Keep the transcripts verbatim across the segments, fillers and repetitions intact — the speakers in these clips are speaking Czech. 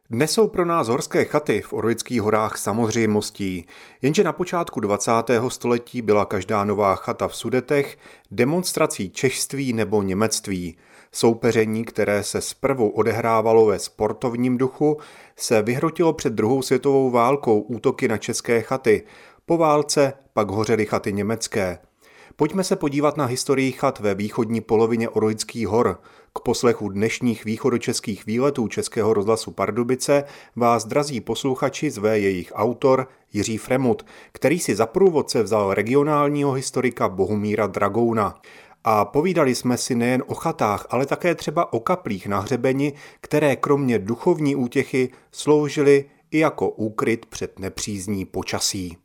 Dnes jsou pro nás horské chaty v Orlických horách samozřejmostí, jenže na počátku dvacátého století byla každá nová chata v Sudetech demonstrací češství nebo němectví. Soupeření, které se zprvu odehrávalo ve sportovním duchu, se vyhrotilo před druhou světovou válkou útoky na české chaty. Po válce pak hořely chaty německé. Pojďme se podívat na historii chat ve východní polovině Orlických hor. K poslechu dnešních východočeských výletů Českého rozhlasu Pardubice vás, drazí posluchači, zve jejich autor Jiří Fremut, který si za průvodce vzal regionálního historika Bohumíra Dragouna. A povídali jsme si nejen o chatách, ale také třeba o kaplích na hřebeni, které kromě duchovní útěchy sloužily i jako úkryt před nepřízní počasí.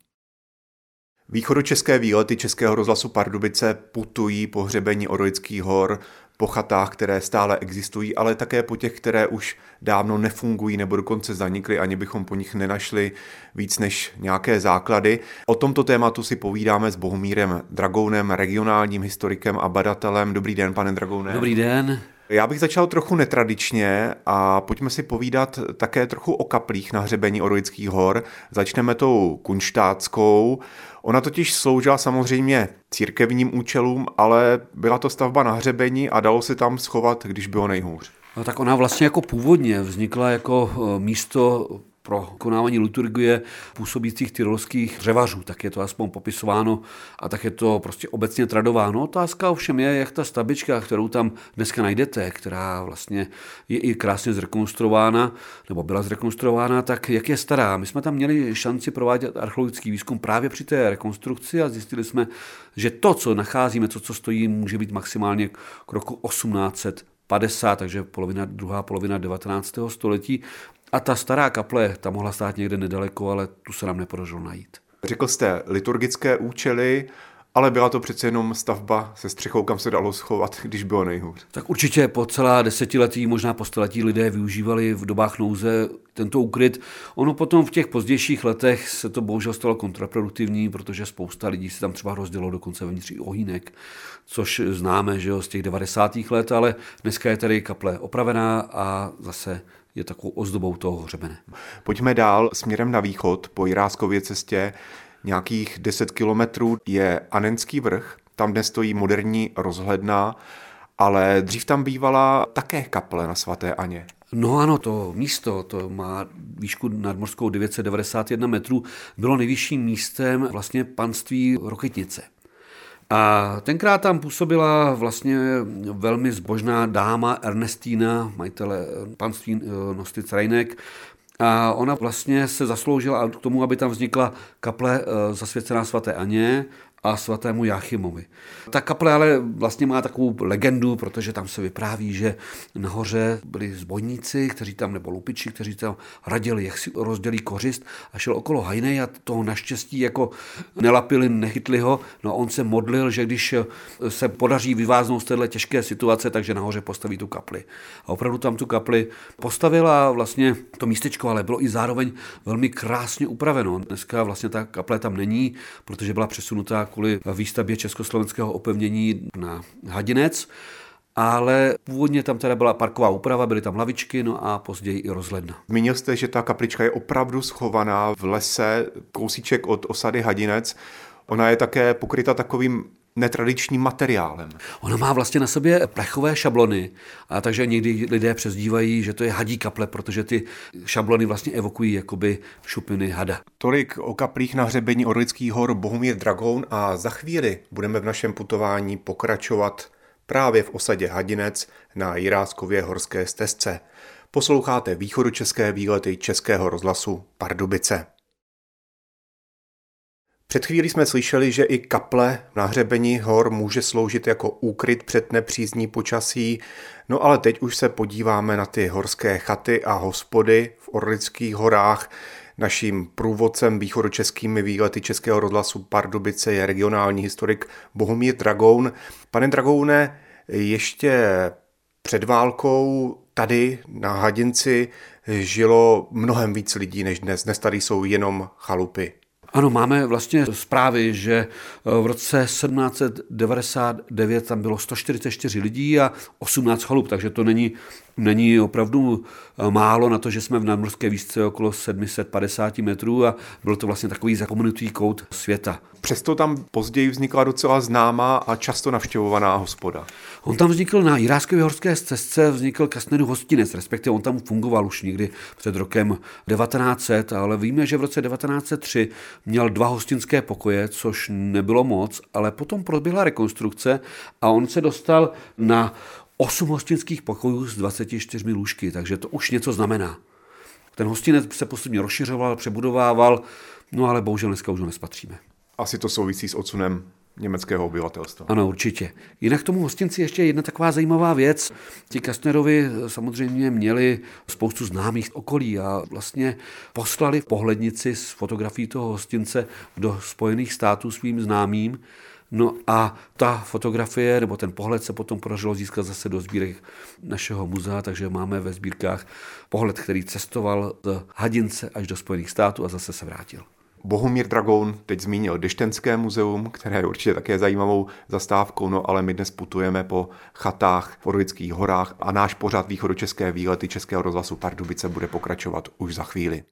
Východočeské výlety Českého rozhlasu Pardubice putují po hřebeni Orlických hor, po chatách, které stále existují, ale také po těch, které už dávno nefungují nebo dokonce zanikly, ani bychom po nich nenašli víc než nějaké základy. O tomto tématu si povídáme s Bohumírem Dragounem, regionálním historikem a badatelem. Dobrý den, pane Dragoune. Dobrý den. Já bych začal trochu netradičně a pojďme si povídat také trochu o kaplích na hřebeni Orlických hor. Začneme tou kunštátskou. Ona totiž sloužila samozřejmě církevním účelům, ale byla to stavba na hřebeni a dalo se tam schovat, když bylo nejhůř. No, tak ona vlastně jako původně vznikla jako místo pro konávání liturgie působících tyrolských dřevařů, tak je to aspoň popisováno a tak je to prostě obecně tradováno. Otázka ovšem je, jak ta stavbička, kterou tam dneska najdete, která vlastně je i krásně zrekonstruována, nebo byla zrekonstruována, tak jak je stará. My jsme tam měli šanci provádět archeologický výzkum právě při té rekonstrukci a zjistili jsme, že to, co nacházíme, to, co stojí, může být maximálně k roku osmnáct set padesát, takže polovina, druhá polovina devatenáctého století. A ta stará kaple, ta mohla stát někde nedaleko, ale tu se nám nepodařilo najít. Řekl jste liturgické účely, ale byla to přece jenom stavba se střechou, kam se dalo schovat, když bylo nejhůř. Tak určitě po celá desetiletí, možná po staletí lidé využívali v dobách nouze tento úkryt. Ono potom v těch pozdějších letech se to bohužel stalo kontraproduktivní, protože spousta lidí si tam třeba rozdělilo dokonce vevnitř i ohýnek, což známe, že jo, z těch devadesátých let, ale dneska je tady kaple opravená a zase je takovou ozdobou toho hřebene. Pojďme dál směrem na východ po Jiráskově cestě. Nějakých deset kilometrů je Anenský vrch, tam dnes stojí moderní rozhledna, ale dřív tam bývala také kaple na svaté Anně. No ano, to místo, to má výšku nadmořskou devět set devadesát jedna metrů, bylo nejvyšším místem vlastně panství Rokytnice. A tenkrát tam působila vlastně velmi zbožná dáma Ernestína, majitele panství Nostitz Rajnek. A ona vlastně se zasloužila k tomu, aby tam vznikla kaple zasvěcená svaté Anně a svatému Jáchymovi. Ta kaple ale vlastně má takovou legendu, protože tam se vypráví, že nahoře byli zbojníci, kteří tam, nebo lupiči, kteří tam radili, jak si rozdělí kořist a šel okolo hajnej a toho naštěstí jako nelapili, nechytli ho. No a on se modlil, že když se podaří vyváznout z téhle těžké situace, takže nahoře postaví tu kapli. A opravdu tam tu kapli postavila vlastně to místečko, ale bylo i zároveň velmi krásně upraveno. Dneska vlastně ta kaple tam není, protože byla přesunutá kvůli výstavbě československého opevnění na Hadinec, ale původně tam teda byla parková úprava, byly tam lavičky, no a později i rozhledna. Zmínil jste, že ta kaplička je opravdu schovaná v lese, kousíček od osady Hadinec. Ona je také pokryta takovým netradičním materiálem. Ona má vlastně na sobě plechové šablony, a takže někdy lidé přezdívají, že to je hadí kaple, protože ty šablony vlastně evokují jakoby šupiny hada. Tolik o kaplích na hřebeni Orlických hor Bohumír Dragoun a za chvíli budeme v našem putování pokračovat právě v osadě Hadinec na Jiráskově horské stezce. Posloucháte východočeské výlety Českého rozhlasu Pardubice. Před chvílí jsme slyšeli, že i kaple na hřebeni hor může sloužit jako úkryt před nepřízní počasí, no ale teď už se podíváme na ty horské chaty a hospody v Orlických horách. Naším průvodcem východočeskými výlety Českého rozhlasu Pardubice je regionální historik Bohumír Dragoun. Pane Dragoune, ještě před válkou tady na Hadinci žilo mnohem víc lidí než dnes. Dnes tady jsou jenom chalupy. Ano, máme vlastně zprávy, že v roce sedmnáct set devadesát devět tam bylo sto čtyřicet čtyři lidí a osmnáct chalup, takže to není není opravdu málo na to, že jsme v nadmořské výšce okolo sedm set padesát metrů a byl to vlastně takový zapomenutý kout světa. Přesto tam později vznikla docela známá a často navštěvovaná hospoda. On tam vznikl na Jiráskové horské stezce, vznikl Kastnerův hostinec, respektive on tam fungoval už někdy před rokem devatenáct set, ale víme, že v roce devatenáct set tři měl dva hostinské pokoje, což nebylo moc, ale potom proběhla rekonstrukce a on se dostal na osm hostinských pokojů s dvaceti čtyřmi lůžky, takže to už něco znamená. Ten hostinec se postupně rozšiřoval, přebudovával, no ale bohužel dneska už ho nespatříme. Asi to souvisí s odsunem německého obyvatelstva. Ano, určitě. Jinak k tomu hostinci ještě jedna taková zajímavá věc. Ti Kastnerovi samozřejmě měli spoustu známých okolí a vlastně poslali pohlednici s fotografií toho hostince do Spojených států svým známým. No a ta fotografie nebo ten pohled se potom podařilo získat zase do sbírek našeho muzea, takže máme ve sbírkách pohled, který cestoval z Hadince až do Spojených států a zase se vrátil. Bohumír Dragoun teď zmínil Deštenské muzeum, které je určitě také zajímavou zastávkou, no ale my dnes putujeme po chatách v Orlických horách a náš pořad Východočeské výlety Českého rozhlasu Pardubice bude pokračovat už za chvíli.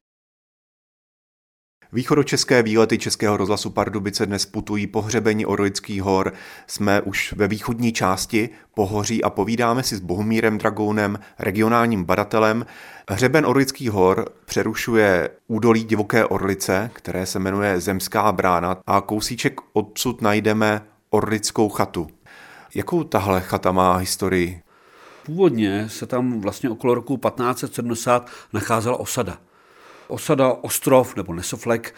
Východočeské výlety Českého rozhlasu Pardubice dnes putují po hřebeni Orlických hor. Jsme už ve východní části pohoří a povídáme si s Bohumírem Dragounem, regionálním badatelem. Hřeben Orlických hor přerušuje údolí Divoké Orlice, které se jmenuje Zemská brána, a kousíček odsud najdeme Orlickou chatu. Jakou tahle chata má historii? Původně se tam vlastně okolo roku patnáct set sedmdesát nacházela osada. Osada Ostrov nebo Nesoflek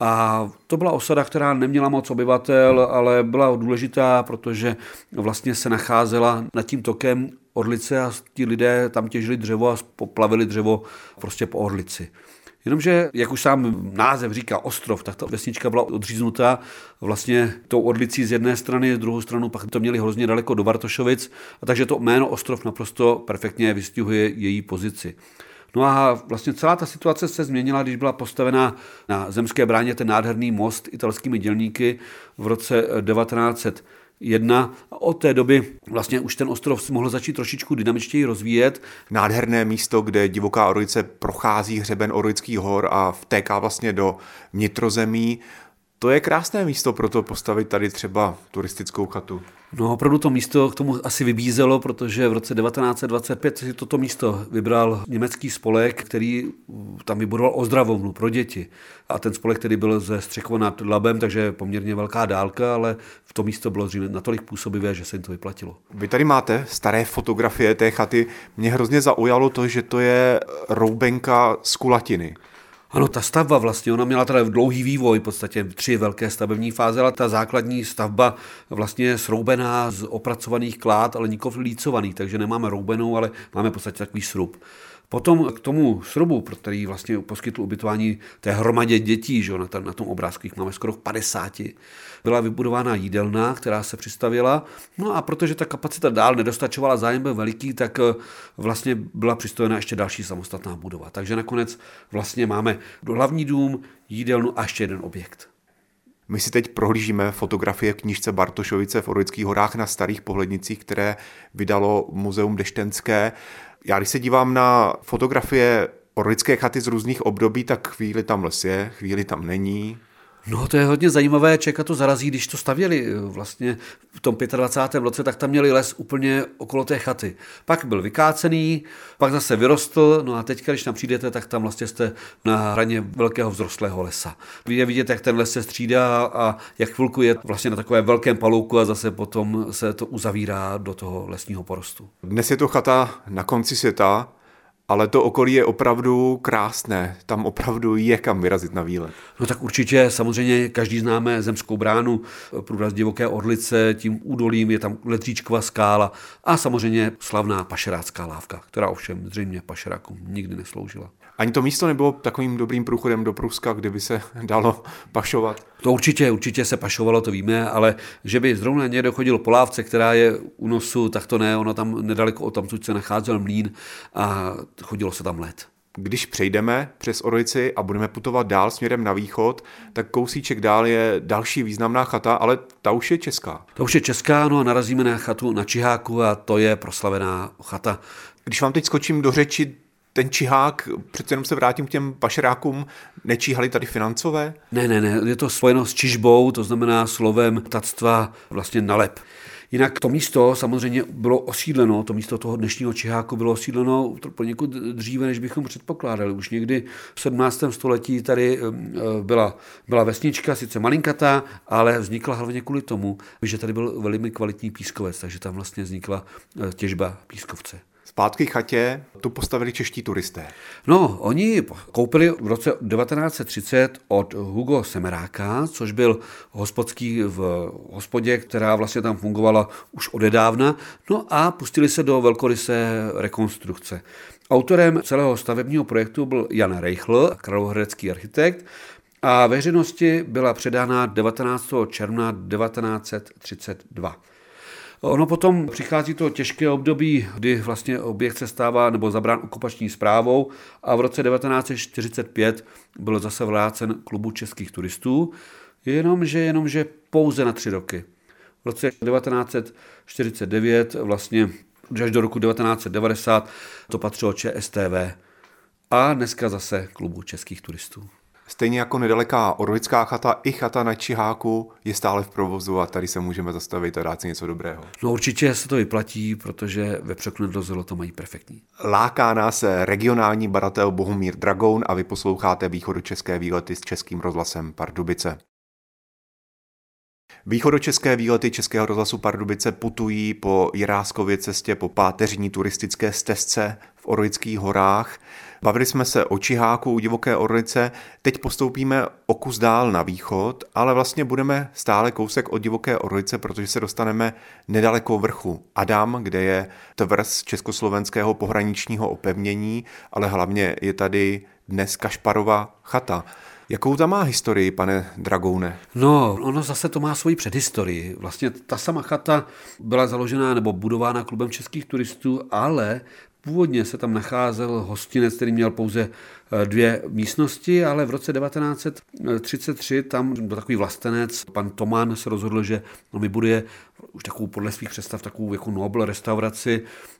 a to byla osada, která neměla moc obyvatel, ale byla důležitá, protože vlastně se nacházela nad tím tokem Orlice a ti lidé tam těžili dřevo a poplavili dřevo prostě po Orlici. Jenomže, jak už sám název říká Ostrov, tak ta vesnička byla odříznutá vlastně tou Orlicí z jedné strany, z druhou stranu pak to měli hrozně daleko do Bartošovic, a takže to jméno Ostrov naprosto perfektně vystihuje její pozici. No a vlastně celá ta situace se změnila, když byla postavena na Zemské bráně ten nádherný most italskými dělníky v roce devatenáct set jedna. A od té doby vlastně už ten ostrov mohl začít trošičku dynamičtěji rozvíjet. Nádherné místo, kde Divoká Orlice prochází hřeben Orlických hor a vtéká vlastně do vnitrozemí. To je krásné místo pro to postavit tady třeba turistickou chatu. No opravdu to místo k tomu asi vybízelo, protože v roce devatenáct set dvacet pět si toto místo vybral německý spolek, který tam vybudoval ozdravovnu pro děti. A ten spolek tedy byl ze Střechova nad Labem, takže poměrně velká dálka, ale v to místo bylo dříve natolik působivé, že se jim to vyplatilo. Vy tady máte staré fotografie té chaty. Mě hrozně zaujalo to, že to je roubenka z kulatiny. Ano, ta stavba vlastně, ona měla teda dlouhý vývoj, v podstatě tři velké stavební fáze, ale ta základní stavba vlastně je sroubená z opracovaných klád, ale nikoliv lícovaných, takže nemáme roubenou, ale máme v podstatě takový srub. Potom k tomu srubu, pro který vlastně poskytl ubytování té hromadě dětí, že na, na tom obrázku jich máme skoro padesáti, byla vybudována jídelna, která se přistavěla. No a protože ta kapacita dál nedostačovala, zájem byl veliký, tak vlastně byla přistojena ještě další samostatná budova. Takže nakonec vlastně máme hlavní dům, jídelnu a ještě jeden objekt. My si teď prohlížíme fotografie v knížce Bartošovice v Orlických horách na starých pohlednicích, které vydalo Muzeum Deštenské. Já když se dívám na fotografie orlické chaty z různých období, tak chvíli tam les je, chvíli tam není. No to je hodně zajímavé, člověka to zarazí, když to stavěli vlastně v tom dvacátém pátém roce, tak tam měli les úplně okolo té chaty. Pak byl vykácený, pak zase vyrostl, no a teď, když tam přijdete, tak tam vlastně jste na hraně velkého vzrostlého lesa. Vy je vidět, jak ten les se střídá a jak chvilku je vlastně na takovém velkém palouku a zase potom se to uzavírá do toho lesního porostu. Dnes je to chata na konci světa, ale to okolí je opravdu krásné. Tam opravdu je kam vyrazit na výlet. No tak určitě, samozřejmě každý známe Zemskou bránu, průraz Divoké Orlice, tím údolím je tam Letříčkova skála a samozřejmě slavná pašerácká lávka, která ovšem zřejmě pašerákům nikdy nesloužila. Ani to místo nebylo takovým dobrým průchodem do Pruska, kde by se dalo pašovat? To určitě, určitě se pašovalo, to víme, ale že by zrovna někdo chodil po lávce, která je u nosu, tak to ne, ono tam nedaleko od tamtud se nacházel mlýn a chodilo se tam let. Když přejdeme přes Orlici a budeme putovat dál směrem na východ, tak kousíček dál je další významná chata, ale ta už je česká. Ta už je česká, no a narazíme na chatu na Čiháku a to je proslavená chata. Když vám teď skočím do řeči, ten Čihák, přece jenom se vrátím k těm pašerákům, nečíhali tady financové? Ne, ne, ne, je to spojeno s čižbou, to znamená slovem tactva vlastně nalep. Jinak to místo samozřejmě bylo osídleno, to místo toho dnešního Čiháku bylo osídleno poněkud dříve, než bychom předpokládali. Už někdy v sedmnáctém století tady byla, byla vesnička, sice malinkatá, ale vznikla hlavně kvůli tomu, že tady byl velmi kvalitní pískovec, takže tam vlastně vznikla těžba pískovce. Zpátky k chatě tu postavili čeští turisté. No, oni koupili v roce devatenáct set třicet od Hugo Semeráka, což byl hospodský v hospodě, která vlastně tam fungovala už odedávna, no a pustili se do velkorysé rekonstrukce. Autorem celého stavebního projektu byl Jan Reichl, královéhradecký architekt, a veřejnosti byla předána devatenáctého června devatenáct set třicet dva. Ono potom přichází to těžké období, kdy vlastně objekt se stává nebo zabrán okupační správou a v roce devatenáct set čtyřicet pět byl zase vrácen klubu českých turistů, jenomže, jenomže pouze na tři roky. V roce devatenáct set čtyřicet devět vlastně až do roku devatenáct set devadesát to patřilo ČSTV a dneska zase klubu českých turistů. Stejně jako nedaleká Orlická chata, i chata na Čiháku je stále v provozu a tady se můžeme zastavit a dát si něco dobrého. No určitě se to vyplatí, protože ve Překlenou do Zelo to mají perfektní. Láká nás regionální badatel Bohumír Dragoun a vy posloucháte východočeské výlety s Českým rozhlasem Pardubice. Východočeské výlety Českého rozhlasu Pardubice putují po Jiráskově cestě, po páteřní turistické stezce v Orlických horách. Bavili jsme se o Čiháku u Divoké Orlice, teď postoupíme o kus dál na východ, ale vlastně budeme stále kousek od Divoké Orlice, protože se dostaneme nedaleko vrchu Adam, kde je tvrz československého pohraničního opevnění, ale hlavně je tady dnes Kašparova chata. Jakou tam má historii, pane Dragoune? No, ono zase to má svoji předhistorii. Vlastně ta sama chata byla založena nebo budována klubem českých turistů, ale původně se tam nacházel hostinec, který měl pouze dvě místnosti, ale v roce devatenáct set třicet tři tam byl takový vlastenec, pan Tomán se rozhodl, že on vybuduje už takovou podle svých představ takovou jako nobl restauraci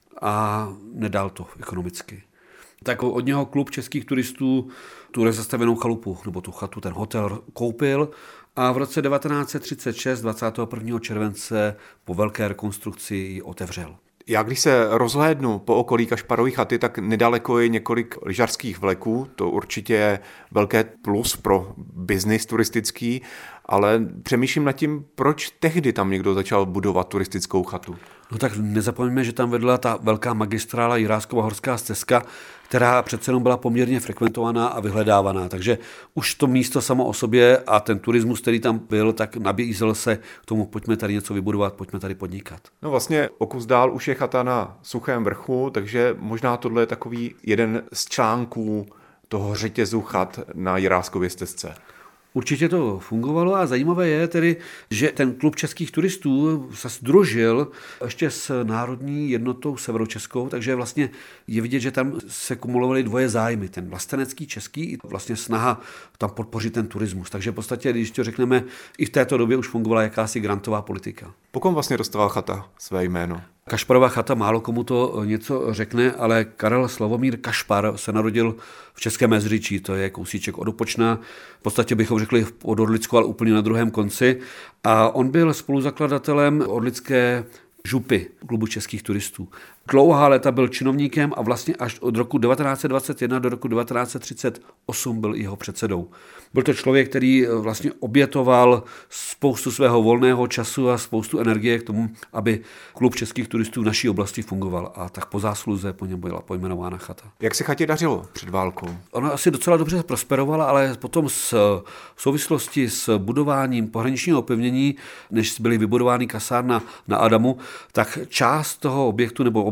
a nedal to ekonomicky. Tak od něho klub českých turistů tu rozestavěnou chalupu, nebo tu chatu, ten hotel koupil a v roce devatenáct set třicet šest, dvacátého prvního července, po velké rekonstrukci ji otevřel. Já když se rozhlédnu po okolí Kašparovy chaty, tak nedaleko je několik lyžařských vleků, to určitě je velké plus pro biznis turistický, ale přemýšlím nad tím, proč tehdy tam někdo začal budovat turistickou chatu. No tak nezapomeňme, že tam vedla ta velká magistrála Jiráskova horská stezka, která přece jenom byla poměrně frekventovaná a vyhledávaná. Takže už to místo samo o sobě a ten turismus, který tam byl, tak nabízel se k tomu, pojďme tady něco vybudovat, pojďme tady podnikat. No vlastně o kus dál už je chata na Suchém vrchu, takže možná tohle je takový jeden z článků toho řetězu chat na Jiráskově stezce. Určitě to fungovalo a zajímavé je tedy, že ten klub českých turistů se sdružil ještě s Národní jednotou severočeskou, takže vlastně je vidět, že tam se kumulovaly dvoje zájmy, ten vlastenecký český i vlastně snaha tam podpořit ten turismus. Takže v podstatě, když to řekneme, i v této době už fungovala jakási grantová politika. Po kom vlastně dostala chata své jméno? Kašparova chata, málo komu to něco řekne, ale Karel Slavomír Kašpar se narodil v Českém Mezřičí, to je kousíček od Opočna, v podstatě bychom řekli od Orlicku, ale úplně na druhém konci. A on byl spoluzakladatelem orlické župy klubu českých turistů. Dlouhá léta byl činovníkem a vlastně až od roku devatenáct set dvacet jedna do roku devatenáct set třicet osm byl jeho předsedou. Byl to člověk, který vlastně obětoval spoustu svého volného času a spoustu energie k tomu, aby klub českých turistů v naší oblasti fungoval a tak po zásluze po něm byla pojmenována chata. Jak se chatě dařilo před válkou? Ona asi docela dobře prosperovala, ale potom s, v souvislosti s budováním pohraničního opevnění, než byly vybudovány kasárna na Adamu, tak část toho objektu nebo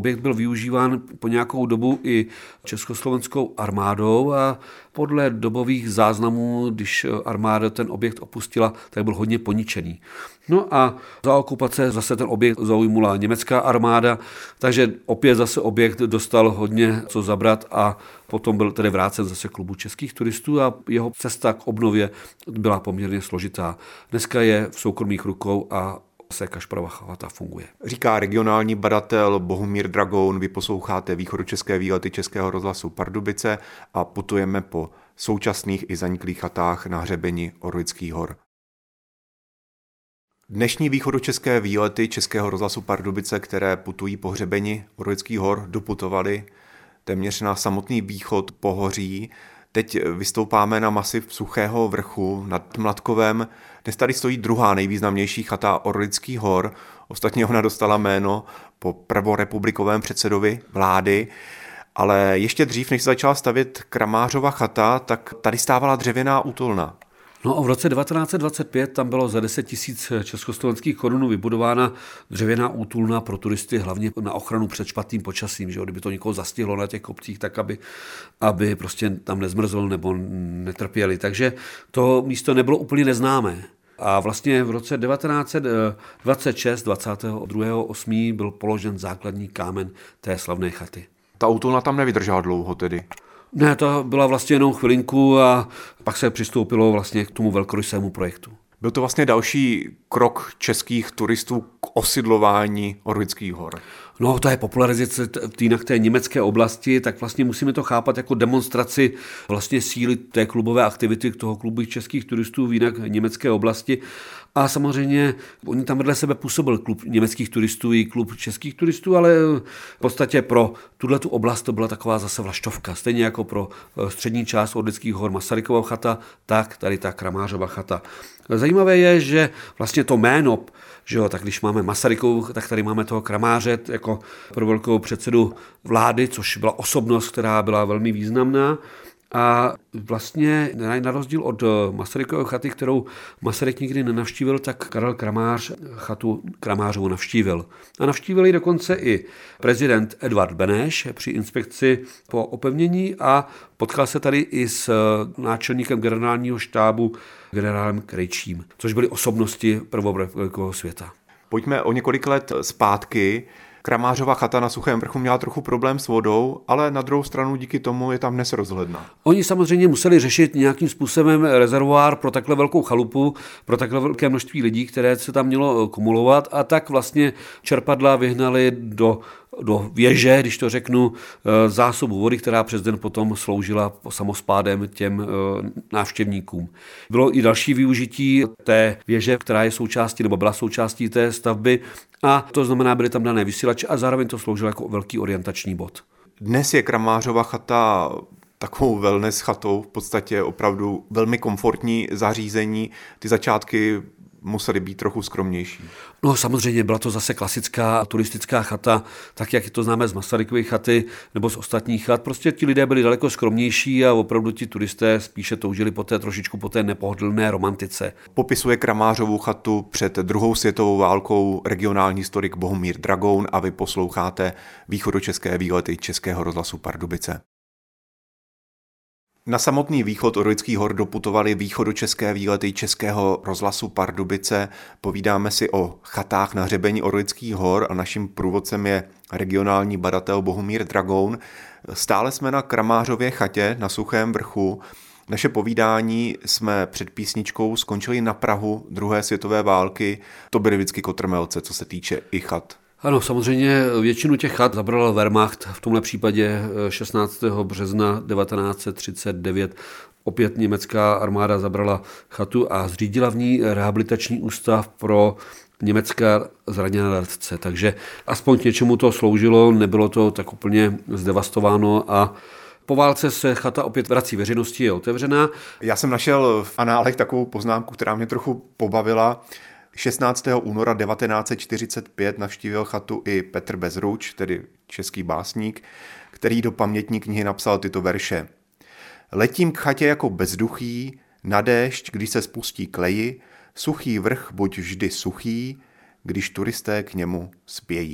objekt byl využíván po nějakou dobu i československou armádou a podle dobových záznamů, když armáda ten objekt opustila, tak byl hodně poničený. No a za okupace zase ten objekt zaujmula německá armáda, takže opět zase objekt dostal hodně co zabrat a potom byl tedy vrácen zase klubu českých turistů a jeho cesta k obnově byla poměrně složitá. Dneska je v soukromých rukou a se Kašparova chata funguje. Říká regionální badatel Bohumír Dragoun, vy posloucháte východočeské výlety Českého rozhlasu Pardubice a putujeme po současných i zaniklých chatách na hřebeni Orlických hor. Dnešní východočeské výlety Českého rozhlasu Pardubice, které putují po hřebeni Orlických hor, doputovaly téměř na samotný východ pohoří. Teď vystoupáme na masiv Suchého vrchu nad Mladkovem. Dnes tady stojí druhá nejvýznamnější chata Orlických hor. Ostatně ona dostala jméno po prvorepublikovém předsedovi vlády. Ale ještě dřív, než se začala stavět Kramářova chata, tak tady stávala dřevěná útulna. No a v roce devatenáct set dvacet pět tam bylo za deset tisíc československých korun vybudována dřevěná útulna pro turisty, hlavně na ochranu před špatným počasím, že jo? Kdyby to někoho zastihlo na těch kopcích, tak aby, aby prostě tam nezmrzl nebo netrpěli. Takže to místo nebylo úplně neznámé. A vlastně v roce devatenáct set dvacet šest, dvacátého druhého osmého byl položen základní kámen té slavné chaty. Ta útulna tam nevydržela dlouho tedy. Ne, to byla vlastně jenom chvilinku a pak se přistoupilo vlastně k tomu velkorysému projektu. Byl to vlastně další krok českých turistů k osidlování Orlických hor. No, to je popularizace týnak té německé oblasti, tak vlastně musíme to chápat jako demonstraci vlastně síly té klubové aktivity toho klubu českých turistů v jinak německé oblasti. A samozřejmě oni tam vedle sebe působil klub německých turistů i klub českých turistů, ale v podstatě pro tuhletu oblast to byla taková zase vlaštovka. Stejně jako pro střední část Orlických hor Masarykova chata, tak tady ta Kramářova chata. Zajímavé je, že vlastně to jméno, že jo, tak když máme Masarykovu, tak tady máme toho Kramáře jako pro velkou předsedu vlády, což byla osobnost, která byla velmi významná. A vlastně na rozdíl od Masarykovy chaty, kterou Masaryk nikdy nenavštívil, tak Karel Kramář chatu Kramářovu navštívil. A navštívil ji dokonce i prezident Edvard Beneš při inspekci po opevnění a potkal se tady i s náčelníkem generálního štábu generálem Krejčím, což byly osobnosti prvovelkého světa. Pojďme o několik let zpátky. Kramářova chata na Suchém vrchu měla trochu problém s vodou, ale na druhou stranu díky tomu je tam dnes rozhledna. Oni samozřejmě museli řešit nějakým způsobem rezervoár pro takhle velkou chalupu, pro takhle velké množství lidí, které se tam mělo kumulovat a tak vlastně čerpadla vyhnali do do věže, když to řeknu, zásobu vody, která přes den potom sloužila samospádem těm návštěvníkům. Bylo i další využití té věže, která je součástí, nebo byla součástí té stavby, a to znamená, byly tam dané vysílače a zároveň to sloužilo jako velký orientační bod. Dnes je Kramářova chata takovou wellness chatou, v podstatě opravdu velmi komfortní zařízení. Ty začátky museli být trochu skromnější. No samozřejmě byla to zase klasická turistická chata, tak jak to známe z Masarykovy chaty nebo z ostatních chat. Prostě ti lidé byli daleko skromnější a opravdu ti turisté spíše toužili po té trošičku po té nepohodlné romantice. Popisuje Kramářovu chatu před druhou světovou válkou regionální historik Bohumír Dragoun a vy posloucháte východočeské výlety Českého rozhlasu Pardubice. Na samotný východ Orlických hor doputovali východočeské výlety Českého rozhlasu Pardubice. Povídáme si o chatách na hřebeni Orlických hor a naším průvodcem je regionální badatel Bohumír Dragoun. Stále jsme na Kramářově chatě na Suchém vrchu. Naše povídání jsme před písničkou skončili na prahu druhé světové války. To byly vždycky kotrmelce, co se týče i chat. Ano, samozřejmě většinu těch chat zabral Wehrmacht, v tomhle případě šestnáctého března devatenáct set třicet devět. Opět německá armáda zabrala chatu a zřídila v ní rehabilitační ústav pro německá zraněné letce. Takže aspoň k něčemu to sloužilo, nebylo to tak úplně zdevastováno a po válce se chata opět vrací veřejnosti, je otevřená. Já jsem našel v análech takovou poznámku, která mě trochu pobavila. šestnáctého února devatenáct set čtyřicet pět navštívil chatu i Petr Bezruč, tedy český básník, který do pamětní knihy napsal tyto verše. Letím k chatě jako bezduchý, na déšť, když se spustí kleji, suchý vrch buď vždy suchý, když turisté k němu spějí.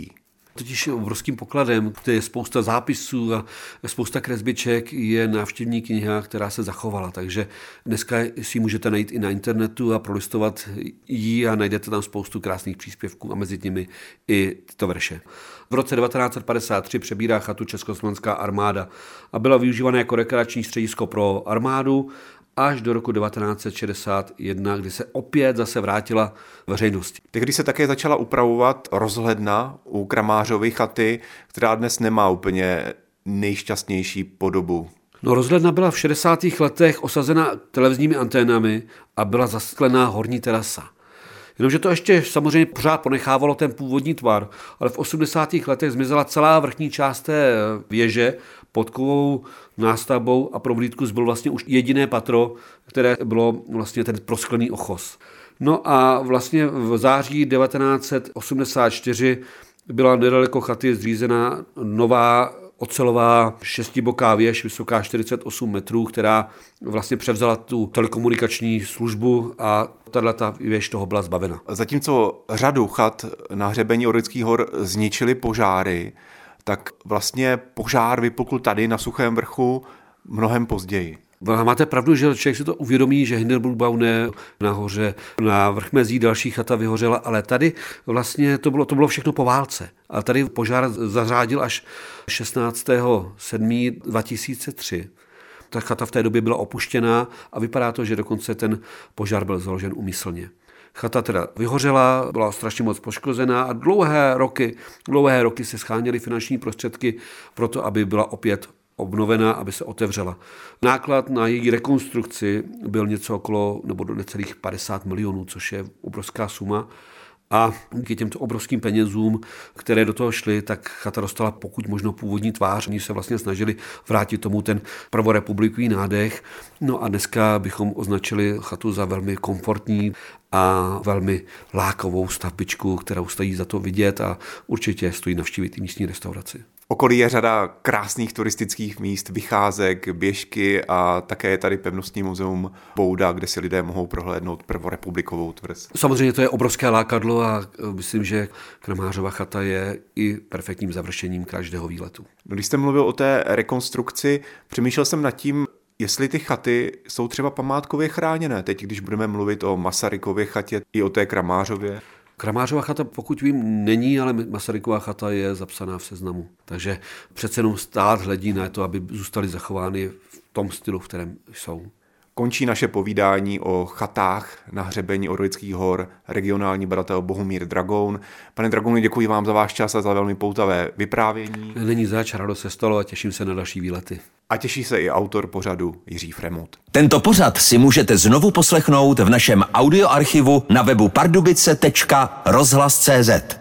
Totiž obrovským pokladem, kde je spousta zápisů a spousta kresbiček, je návštěvní kniha, která se zachovala. Takže dneska si ji můžete najít i na internetu a prolistovat ji a najdete tam spoustu krásných příspěvků a mezi nimi i tyto verše. V roce devatenáct set padesát tři přebírá chatu Československá armáda a byla využívána jako rekreační středisko pro armádu až do roku devatenáct set šedesát jedna, kdy se opět zase vrátila veřejnosti. Tehdy se také začala upravovat rozhledna u Kramářovy chaty, která dnes nemá úplně nejšťastnější podobu. No, rozhledna byla v šedesátých letech osazena televizními anténami a byla zasklená horní terasa. Jenomže to ještě samozřejmě pořád ponechávalo ten původní tvar, ale v osmdesátých letech zmizela celá vrchní část té věže pod kovovou nástavbou a pro vhlídku zbylo vlastně už jediné patro, které bylo vlastně ten prosklený ochos. No a vlastně v září devatenáct set osmdesát čtyři byla nedaleko chaty zřízena nová ocelová šestiboká věž, vysoká čtyřicet osm metrů, která vlastně převzala tu telekomunikační službu a tato věž toho byla zbavena. Zatímco řadu chat na hřebení Orlických hor zničily požáry, tak vlastně požár vypukl tady na Suchém vrchu mnohem později. Máte pravdu, že člověk si to uvědomí, že Hindenburgbaune nahoře, na Vrchmezí další chata vyhořela, ale tady vlastně to bylo, to bylo všechno po válce. A tady požár zařádil až šestnáctého sedmého dva tisíce tři. Ta chata v té době byla opuštěná a vypadá to, že dokonce ten požár byl založen úmyslně. Chata teda vyhořela, byla strašně moc poškozená a dlouhé roky, dlouhé roky se scháněly finanční prostředky pro to, aby byla opět obnovena, aby se otevřela. Náklad na její rekonstrukci byl něco okolo nebo do necelých padesát milionů, což je obrovská suma. A díky těmto obrovským penězům, které do toho šly, tak chata dostala pokud možno původní tvář. Oni se vlastně snažili vrátit tomu ten prvorepublikový nádech. No a dneska bychom označili chatu za velmi komfortní a velmi lákavou stavbičku, kterou stojí za to vidět a určitě stojí navštívit i místní restauraci. Okolí je řada krásných turistických míst, vycházek, běžky a také je tady pevnostní muzeum Bouda, kde si lidé mohou prohlédnout prvorepublikovou tvrz. Samozřejmě to je obrovské lákadlo a myslím, že Kramářova chata je i perfektním završením každého výletu. Když jste mluvil o té rekonstrukci, přemýšlel jsem nad tím, jestli ty chaty jsou třeba památkově chráněné. Teď, když budeme mluvit o Masarykově chatě i o té Kramářově. Kramářova chata, pokud vím, není, ale Masarykova chata je zapsaná v seznamu. Takže přece jenom stát hledí na to, aby zůstaly zachovány v tom stylu, v kterém jsou. Končí naše povídání o chatách na hřebení Orlických hor regionální badatel Bohumír Dragoun. Pane Dragoune, děkuji vám za váš čas a za velmi poutavé vyprávění. Není zač, radost se stalo a těším se na další výlety. A těší se i autor pořadu Jiří Fremont. Tento pořad si můžete znovu poslechnout v našem audioarchivu na webu pardubice tečka rozhlas tečka cé zet.